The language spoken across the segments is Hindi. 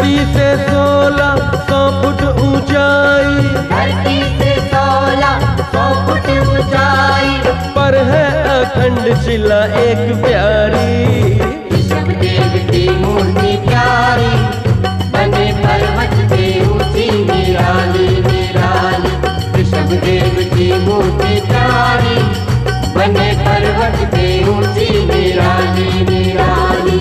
धरती से 1600 फुट ऊंचाई, धरती से 1600 फुट ऊंचाई, पर है अखंड शिला एक प्यारी। ऋषभदेव की मूर्ति प्यारी, बने पर्वत पे ऊंची निराली निराली। ऋषभदेव की मूर्ति प्यारी, बने पर्वत पे ऊंची निराली निराली।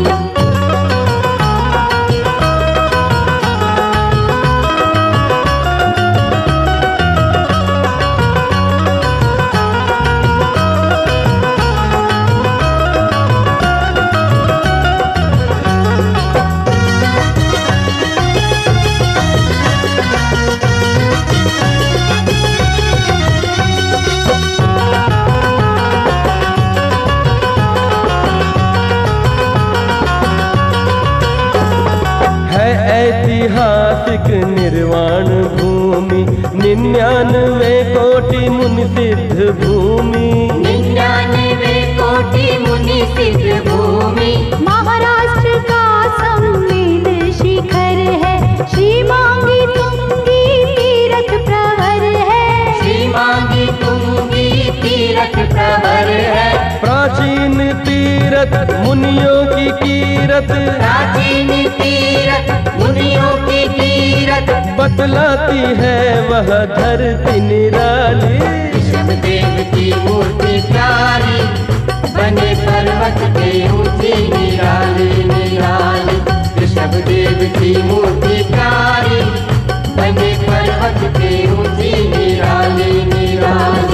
ऐतिहासिक निर्वाण भूमि, 99 कोटि मुनि सिद्ध भूमि, 99 कोटि मुनि सिद्ध भूमि। महाराष्ट्र का संवेद शिखर है, श्री मांगी तुंगी तीरथ प्रवर है, श्री मांगी तुंगी तीरथ प्रवर है। प्राचीन तीरथ मुनियों की कीरत, प्राचीन तीरथ मुनियों की तीरथ, बतलाती है वह धरती निराली। ऋषभदेव की मूर्ति प्यारी, बने पर्वत पे ऊंची निराली निराली। ऋषभदेव की मूर्ति प्यारी, बने पर्वत पे ऊंची निराली निराली।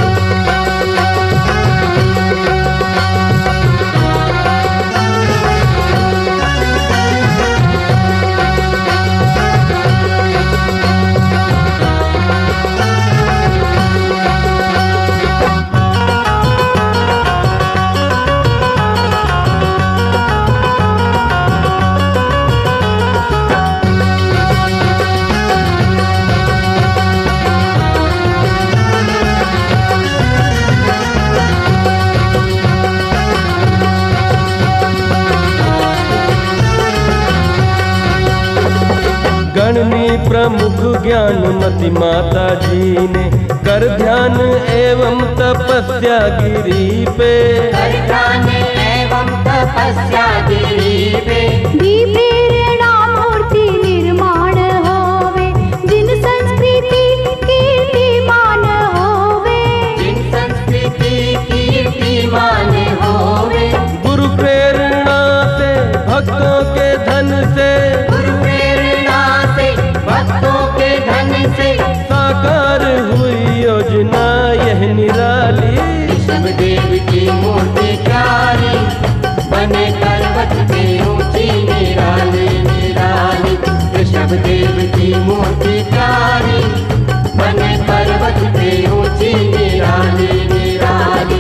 गणनी प्रमुख ज्ञानमती माता जी ने कर ध्यान एवं तपस्या गिरी पे, कर ध्यान एवं तपस्या गिरी पे। दी प्रेरणा मूर्ति निर्माण होवे, जिन संस्कृति कीर्तिमान होवे, जिन संस्कृति कीर्तिमान होवे। गुरु प्रेरणा से भक्तों के धन से, गुरु प्रेरणा से भक्तों के धन से, साकार हुई योजना यह निराली। ऋषभदेव की मूर्ति प्यारी, बने पर्वत पे ऊंची निराली निराली। ऋषभदेव की मूर्ति प्यारी, बने पर्वत पे ऊंची निराली निराली।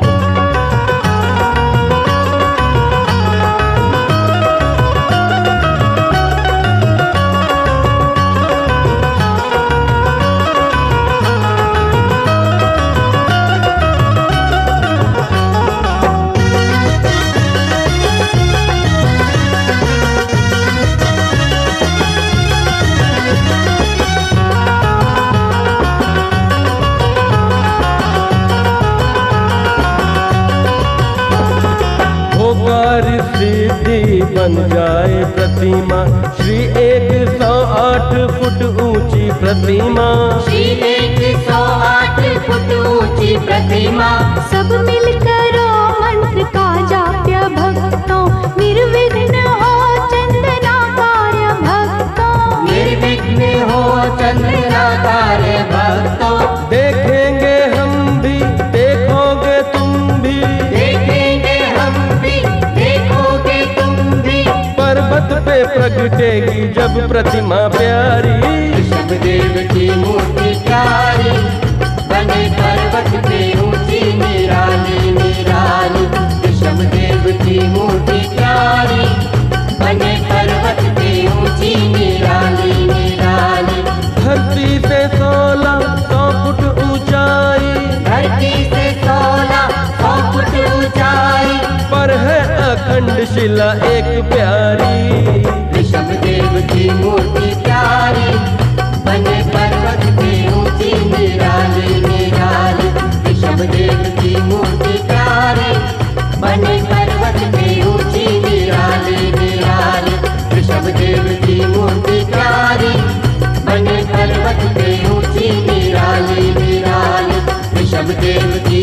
सिद्धि बन जाए प्रतिमा, श्री 108 फुट ऊंची प्रतिमा, श्री 108 फुट ऊंची प्रतिमा। सब मिलकर मंत्र का जाप्य भक्तों, निर्विघ्न हो चंदना कार्य भक्तों, निर्विघ्न हो चंदना कार्य भक्तों। देखेंगे हम भी, देखोगे तुम भी, देखेंगे हम भी, देखोगे तुम भी। पर्वत पे प्रगटेगी जब प्रतिमा प्यारी। ऋषभदेव की मूर्ति प्यारी, बने पर्वत पे ऊंची निराली निराली। ऋषभदेव की मूर्ति प्यारी, बने पर्वत पे ऊंची निराली निराली। धरती से 1600 फुट ऊंचाई, धरती से 1600 फुट ऊंचाई, पर है अखंड शिला एक प्यारी। ऋषभदेव की मूर्ति प्यारी, बने पर्वत पे ऊंची निराली निराली। ऋषभदेव की मूर्ति प्यारी, बने पर्वत पे ऊंची निराली निराली। ऋषभदेव की मूर्ति प्यारी, बने पर्वत पे ऊंची निराली निराली। ऋषभदेव की